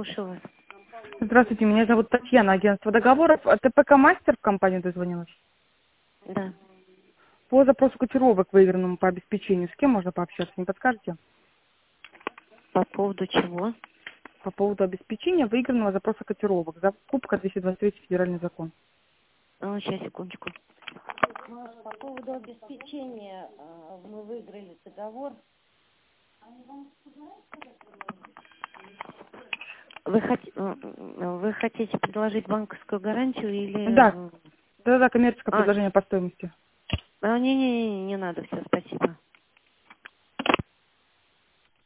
слушаю вас. Здравствуйте, меня зовут Татьяна, агентство договоров. ТПК «Мастер» в компанию дозвонилась? Да. По запросу котировок, выигранному по обеспечению, с кем можно пообщаться, не подскажете? По поводу чего? По поводу обеспечения выигранного запроса котировок. Закупка 223 федеральный закон. Сейчас, секундочку. По поводу обеспечения мы выиграли договор. Вы хотите предложить банковскую гарантию или... Да, да, коммерческое предложение по стоимости. Не надо, все, спасибо.